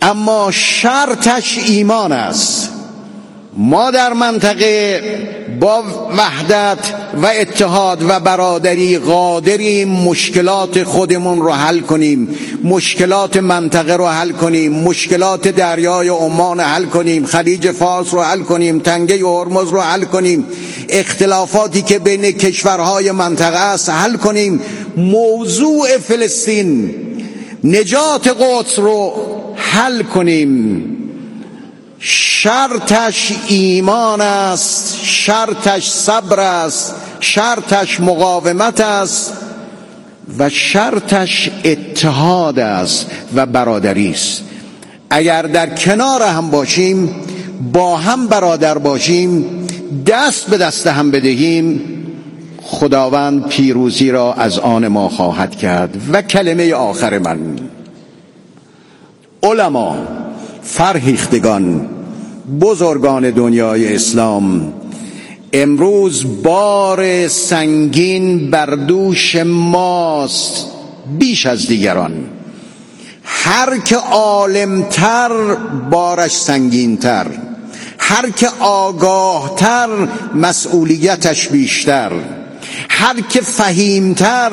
اما شرطش ایمان است. ما در منطقه با وحدت و اتحاد و برادری قادریم مشکلات خودمون رو حل کنیم، مشکلات منطقه رو حل کنیم، مشکلات دریای عمان رو حل کنیم، خلیج فارس رو حل کنیم، تنگه هرمز رو حل کنیم، اختلافاتی که بین کشورهای منطقه است حل کنیم، موضوع فلسطین، نجات قدس رو حل کنیم. شرطش ایمان است، شرطش صبر است، شرطش مقاومت است و شرطش اتحاد است و برادری است. اگر در کنار هم باشیم، با هم برادر باشیم، دست به دست هم بدهیم، خداوند پیروزی را از آن ما خواهد کرد. و کلمه آخر من، علما، فرهیختگان، بزرگان دنیای اسلام، امروز بار سنگین بر دوش ماست بیش از دیگران. هر که عالمتر بارش سنگینتر، هر که آگاهتر مسئولیتش بیشتر، هر که فهیمتر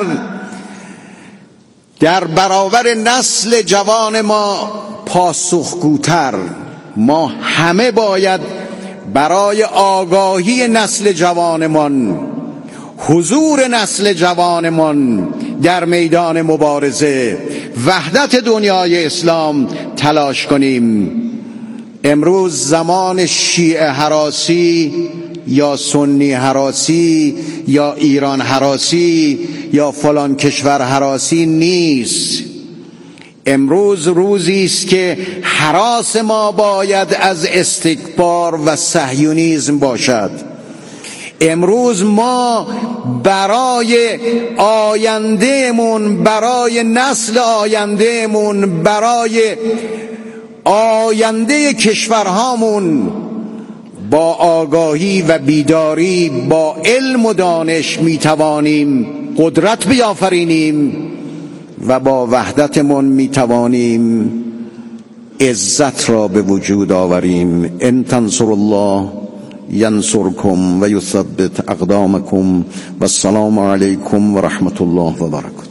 در برابر نسل جوان ما پاسخگوتر. ما همه باید برای آگاهی نسل جوانمان، حضور نسل جوانمان در میدان مبارزه، وحدت دنیای اسلام تلاش کنیم. امروز زمان شیعه هراسی یا سنی هراسی یا ایران هراسی یا فلان کشور هراسی نیست. امروز روزی است که هراس ما باید از استکبار و صهیونیسم باشد. امروز ما برای آیندهمون، برای نسل آیندهمون، برای آینده کشورهامون با آگاهی و بیداری، با علم و دانش میتوانیم قدرت بیافرینیم و با وحدتمون میتوانیم عزت را به وجود آوریم. ان تنصر الله ینصرکم و یثبت اقدامکم و السلام علیکم و رحمت الله و برکاته.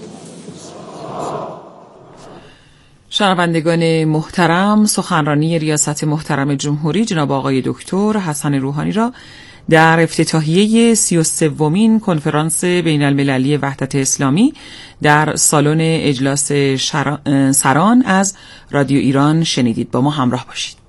شنوندگان محترم، سخنرانی ریاست محترم جمهوری جناب آقای دکتر حسن روحانی را در افتتاحیه 33مین کنفرانس بین المللی وحدت اسلامی در سالن اجلاس سران از رادیو ایران شنیدید. با ما همراه باشید.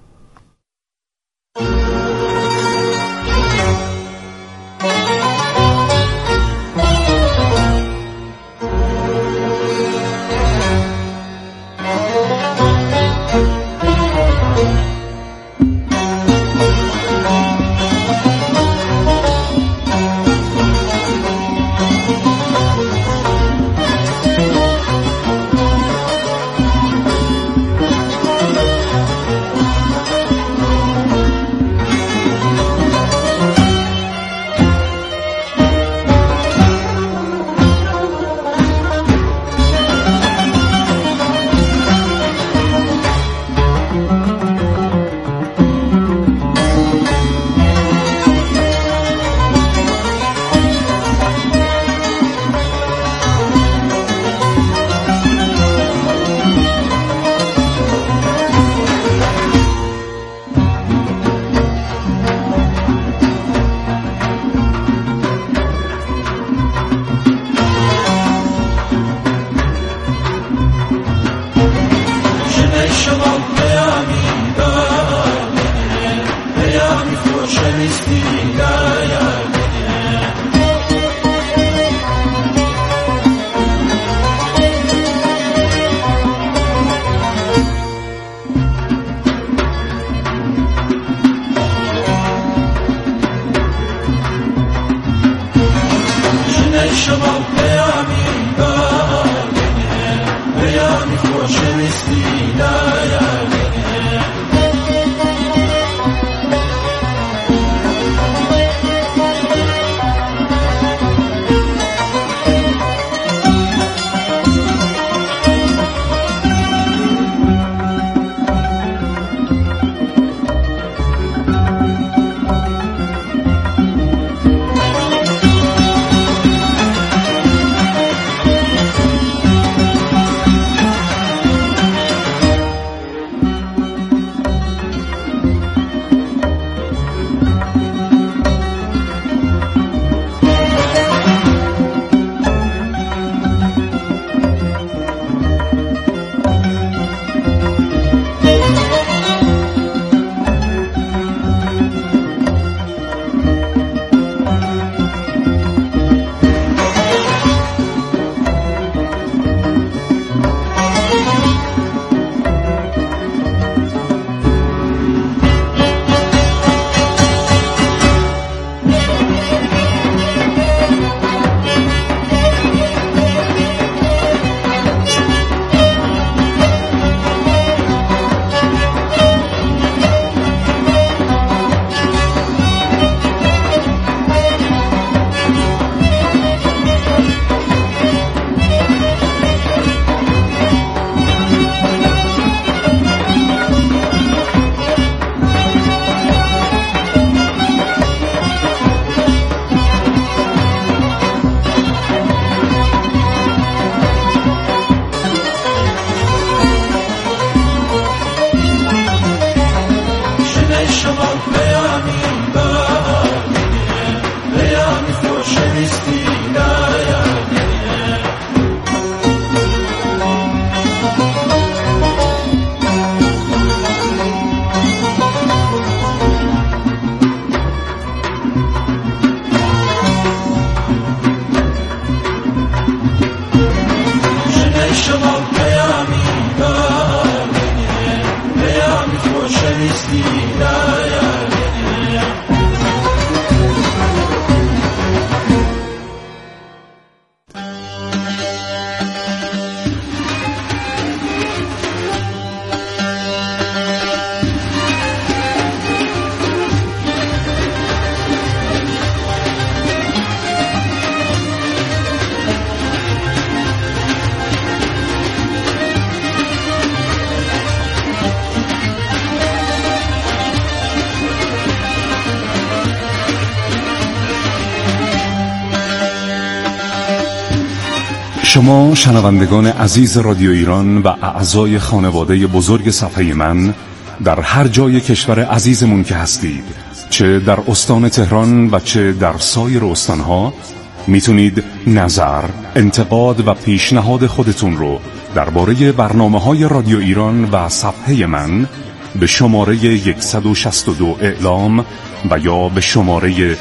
شما شنوندگان عزیز رادیو ایران و اعضای خانواده بزرگ صفحه من در هر جای کشور عزیزمون که هستید، چه در استان تهران و چه در سایر استانها، میتونید نظر، انتقاد و پیشنهاد خودتون رو درباره برنامه‌های رادیو ایران و صفحه من به شماره 162 اعلام و یا به شماره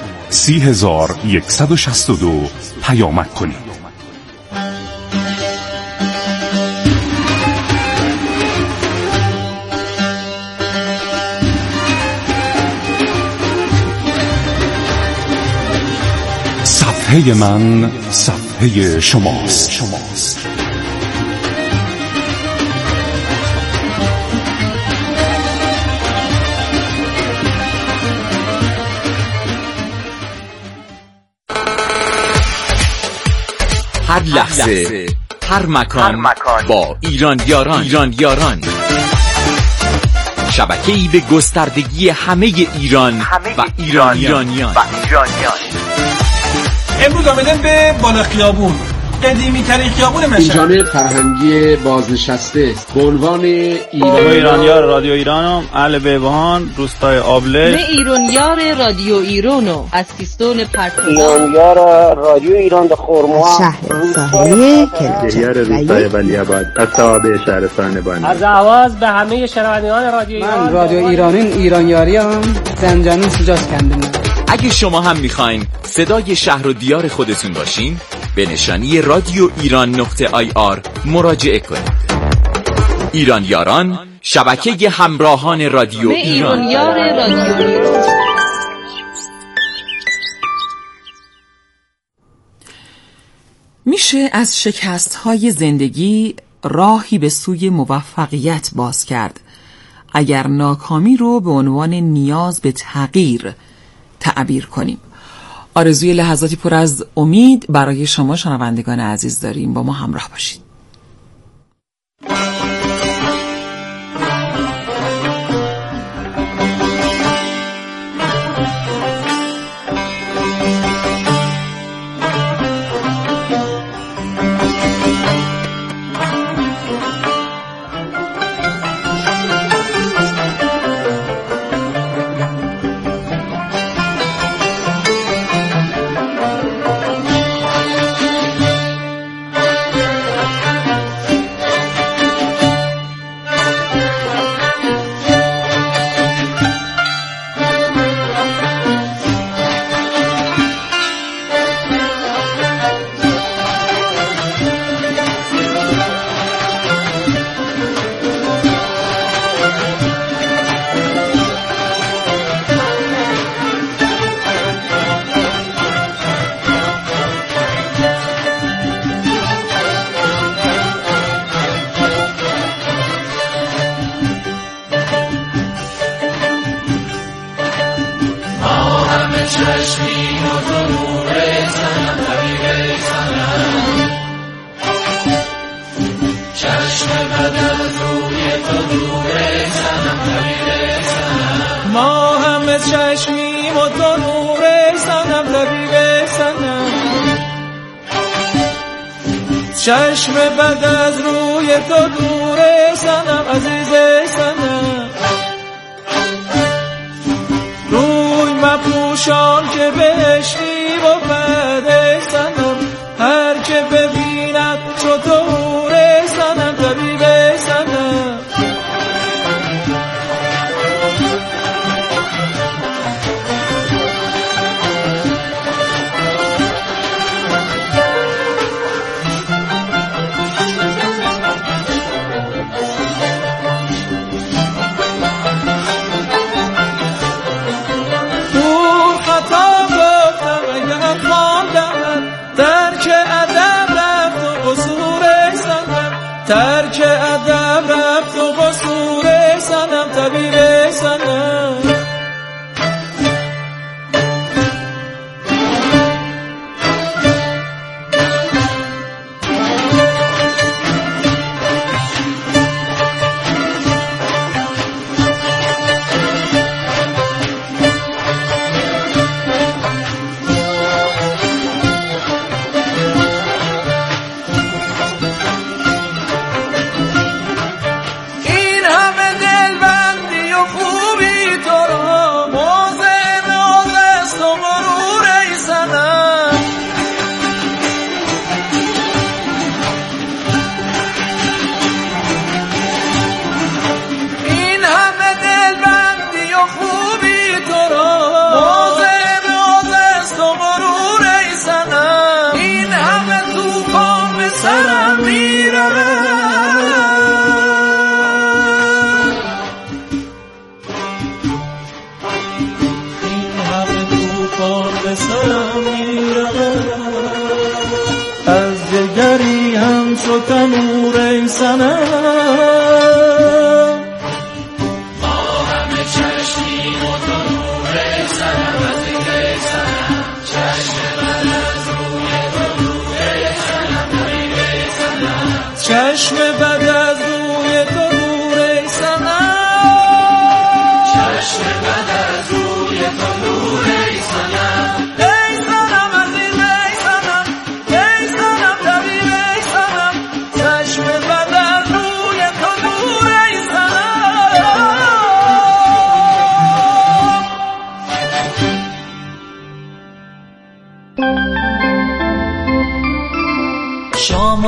30162 پیامک کنید. صفحه من صفحه شماست. هر لحظه، هر مکان با ایران یاران شبکه‌ای به گستردگی همه ایران و ایرانیان. امروز آمدن به بالا خیابون، قدیمی ترین خیابون مشهد. این جانب فرهنگی بازنشسته است. به عنوان ایرانیار رادیو ایرانم، اهل بیبهان، روستای آبله. ایرانیار رادیو ایرانو از سیستان پرتو. ایرانیار رادیو ایران در خرم‌ها، شهر ساحلی کلجر روستای ولیعباد، از توابع شهرستان بانی. از آواز به همه شنوندگان رادیو ایران. من رادیو ایرانیاریم، زنجانون سجاست کندم. اگه شما هم میخواین صدای شهر و دیار خودتون باشین، به نشانی رادیو ایران .ir مراجعه کنید. ایران یاران، شبکه همراهان رادیو ایران. میشه از شکست‌های زندگی راهی به سوی موفقیت باز کرد اگر ناکامی رو به عنوان نیاز به تغییر تعبیر کنیم. آرزوی لحظاتی پر از امید برای شما شنوندگان عزیز داریم. با ما همراه باشید. ما همه چشمیم و تو نور سنم طبیب سنم، چشم بد از روی تو دور سنم عزیز سنم، روی مپوشان که بهشتی و بد سنم، هر که ببیند چطور سنم طبیب سنم.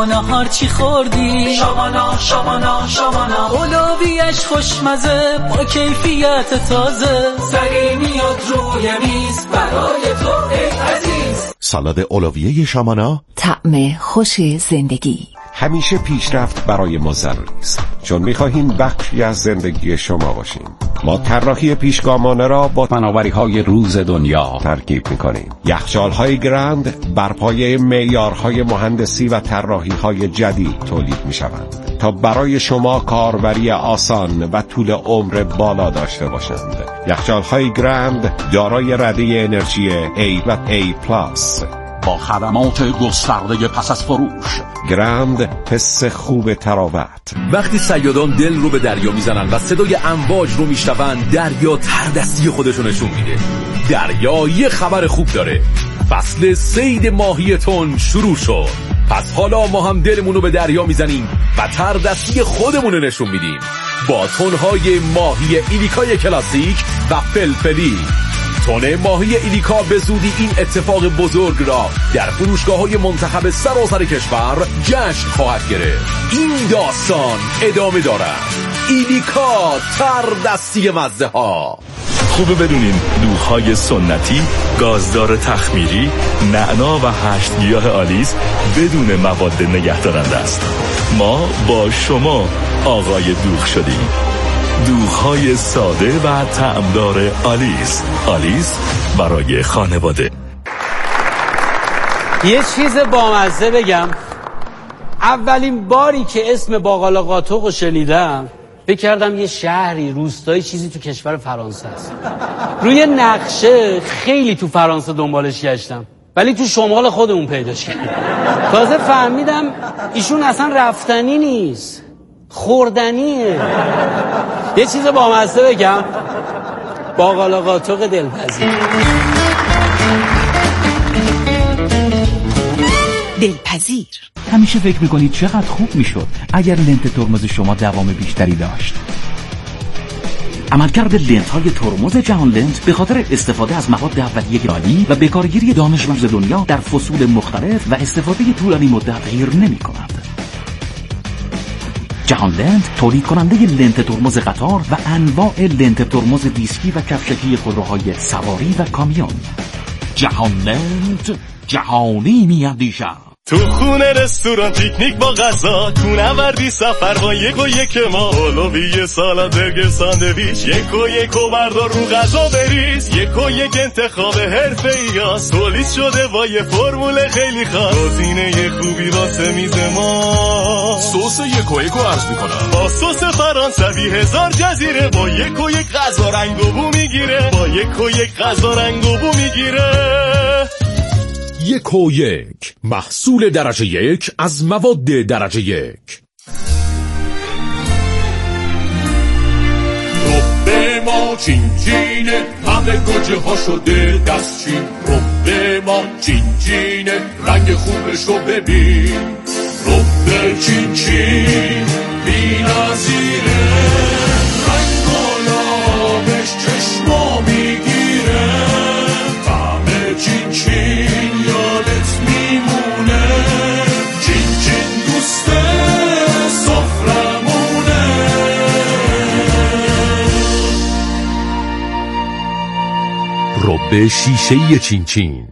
نهار چی خوردی؟ شامانا شامانا شامانا، اولویش خوشمزه با کیفیت تازه، سری میاد روی میز برای تو ای عزیز. سالاد اولویه شامانا، طعم خوش زندگی. همیشه پیشرفت برای ما ضروری است، چون می‌خواهیم بخشی از زندگی شما باشیم. ما طراحی پیشگامانه را با فناوری‌های روز دنیا ترکیب می‌کنیم. یخچال‌های گرند بر پایه معیارهای مهندسی و طراحی‌های جدید تولید می‌شوند تا برای شما کاربری آسان و طول عمر بالا داشته باشند. یخچال‌های گرند دارای رده انرژی A و A+ با خدمات گسترده پس از فروش. گرند، حس خوب تراوت. وقتی صیادان دل رو به دریا میزنن و صدای امواج رو میشنون، دریا تردستی خودشو نشون میده. دریا یه خبر خوب داره، فصل صید ماهی تن شروع شد. پس حالا ما هم دلمون رو به دریا میزنیم و تردستی خودمون رو نشون میدیم با تنهای ماهی ایلیکای کلاسیک و فلفلی. تن ماهی ایلیکا به زودی این اتفاق بزرگ را در فروشگاه‌های منتخب سراسر کشور جشن خواهد گرفت. این داستان ادامه دارد. ایلیکا تردستی مزه ها. خوبه بدونین دوغ‌های سنتی، گازدار تخمیری، نعنا و 8 گیاه آلیس بدون مواد نگهدارنده است. ما با شما آقای دوغ شدیم. دوغ‌های ساده و طعمدار آلیس. آلیس برای خانواده. یه چیز بامزه بگم. اولین باری که اسم باقالا قاتق رو شنیدم فکر کردم یه شهری روستایی چیزی تو کشور فرانسه است. روی نقشه خیلی تو فرانسه دنبالش گشتم ولی تو شمال خودمون پیداش کردم. تازه فهمیدم ایشون اصلا رفتنی نیست، خوردنیه. یه چیز بامزه بگم. باقالا قاتق دلپذیر. دلپذیر. همیشه فکر میکنید چقدر خوب میشد اگر لنت ترمز شما دوام بیشتری داشت. عملکرد لنت‌های ترمز جهان لنت به خاطر استفاده از مواد اولیه عالی و بکارگیری دانشمند دنیا در فصول مختلف و استفاده طولانی مدت غیر نمی‌کند. جهان لنت تولید کننده لنت ترمز قطار و انواع لنت ترمز دیسکی و کفشکی خودروهای سواری و کامیون. جهان لنت جهانی میاندیشد. تو خونه، رستوران، پیکنیک با غذا، تو نوردی سفر با یک و یک ما، اولویه سالاد، برگر، ساندویچ، یک و بردار رو غذا بریز. یک و یک انتخاب حرفه‌ای هست، تولید شده با یه فرمول خیلی خاص. گزینه خوبی واسه میز ما. سس یک و عرض میکنم با سس فرانسوی 1000 جزیره، با یک و یک غذا رنگ و بو میگیره، با یک و یک غذا رنگ و بو میگیره. 1 محصول درجه 1 از مواد درجه 1. رب ما چین چینه، همه گوجه ها شده دستچین. رب ما چین چینه، رنگ خوبش رو ببین. رب چین چین بی نظیره، رنگ و لابش چشما میگیره. طعم چین چین یادت میمونه، چین چین دوست سفرمونه. رب شیشه‌ای چین چین.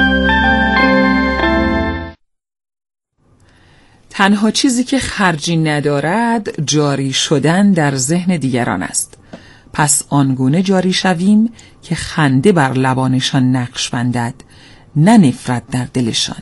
تنها چیزی که خرجی ندارد جاری شدن در ذهن دیگران است. پس آنگونه جاری شویم که خنده بر لبانشان نقش بندد، نه نفرت در دلشان.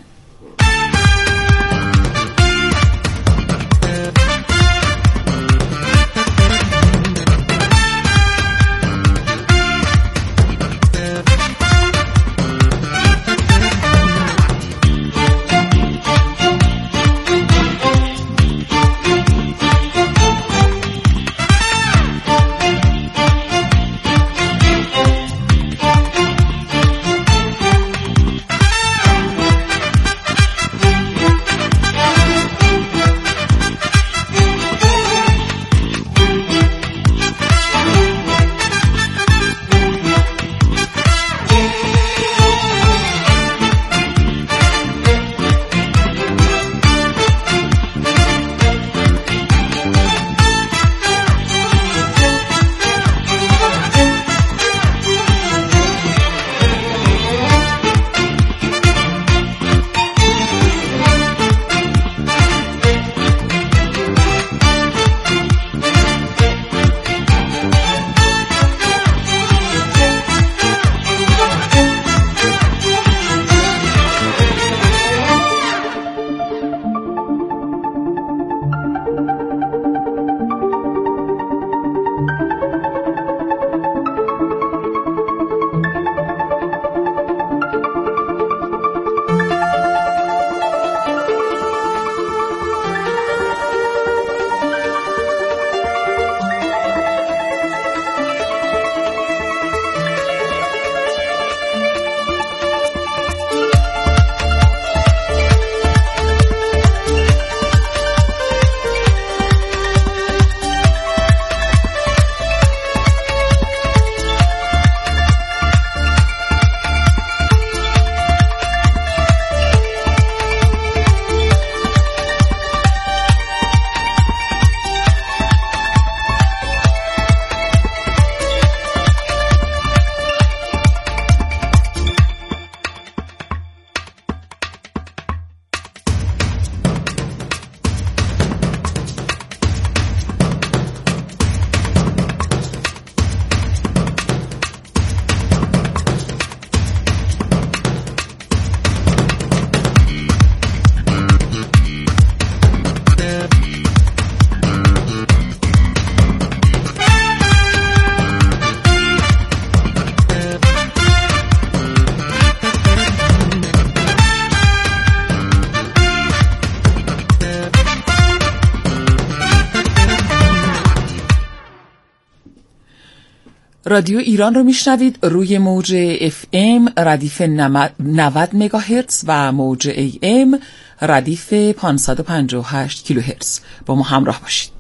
رادیو ایران رو میشنوید روی موج FM ردیف 90 مگاهرتز و موج AM ردیف 558 کیلوهرتز. با ما همراه باشید.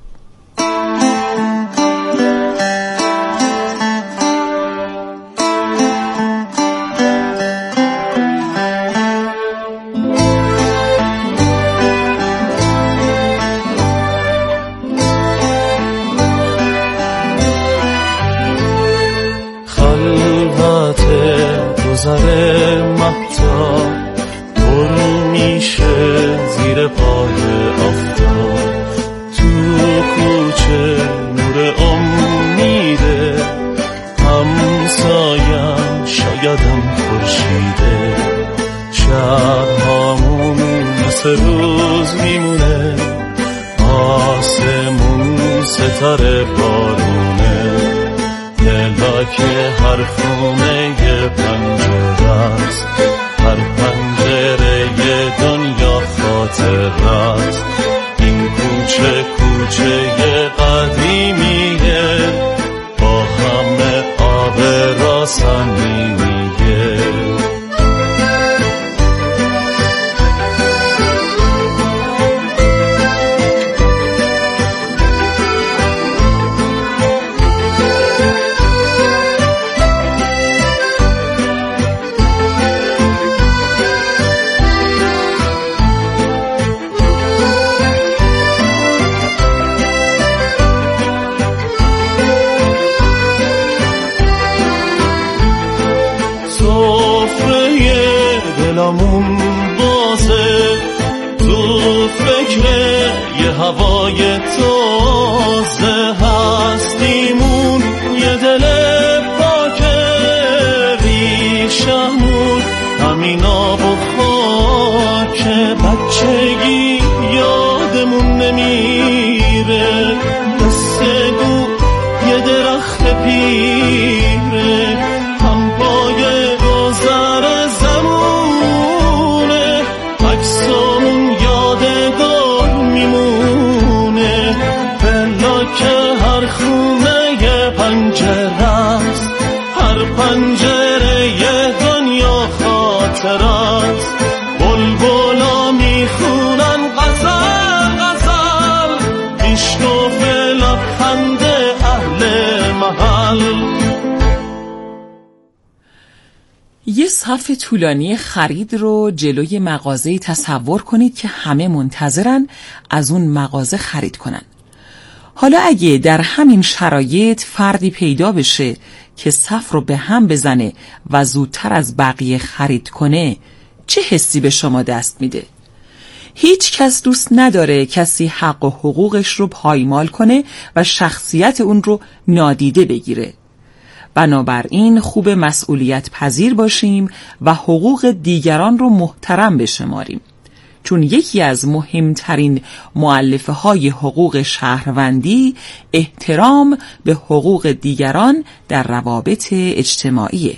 گذر مهتاب پر میشه زیر پای آفتاب، تو کوچه نور امیده، همسایم شایدم خورشیده، شبهامون مثل روز میمونه، آسمون ستاره بارونه، دلا که هر خونه پنجره است، هر پنجره دنیا خاطر است، این کوچه کوچه قدیمیه، با همه آب را صمیمیه. هوای تازه هستیمون، یه دل پاک ریشمون، همین آب و خاک بچگی یادمون نمیره، مثل گو یه درخت پیره، هم پای گذر زمونه، عکسامون یادگار میمونه، بلا که هر خونه یه پنجره است، هر پنجره یه دنیا خاطر است، بلبلا میخونن غزل غزل، میشکف لبخند اهل محل. یه صف طولانی خرید رو جلوی مغازه‌ای تصور کنید که همه منتظرن از اون مغازه خرید کنن. حالا اگه در همین شرایط فردی پیدا بشه که صف رو به هم بزنه و زودتر از بقیه خرید کنه، چه حسی به شما دست میده؟ هیچ کس دوست نداره کسی حق و حقوقش رو پایمال کنه و شخصیت اون رو نادیده بگیره. بنابراین خوب مسئولیت پذیر باشیم و حقوق دیگران رو محترم بشماریم، چون یکی از مهمترین مؤلفه های حقوق شهروندی احترام به حقوق دیگران در روابط اجتماعیه.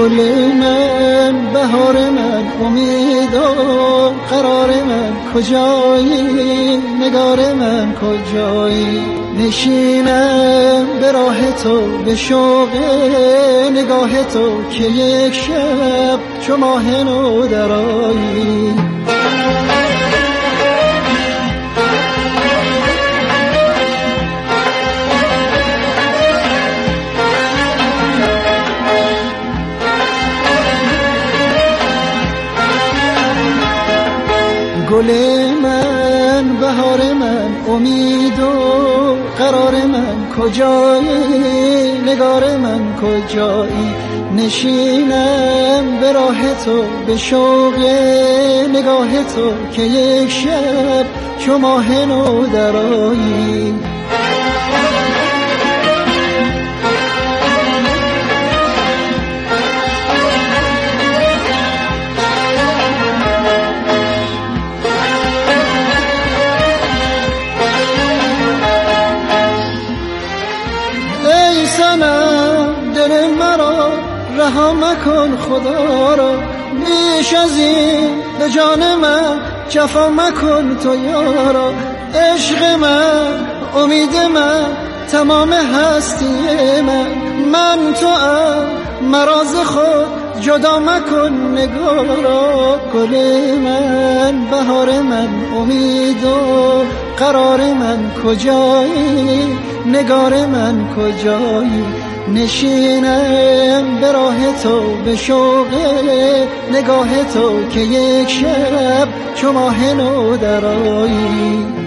گل من بهار من امید و قرار من کجایی نگار من کجایی نشینم به راه تو به شوق نگاه تو که یک شب چو ماه نو درآیی گل من بهار من امید و قرار من کجایی نگار من کجایی نشینم به راه تو به شوق نگاه تو که یک شب چو ماه نو درآیی دل مرا رها مکن خدا را بیش از این به جان من جفا مکن تو یارا عشق من امید من تمام هستی من تو مراز خود جدا مکن نگارا گل من بهار من امید و قرار من کجایی نگار من کجایی نشینم به راه تو به شوق نگاه تو که یک شب چو ماه نو درآیی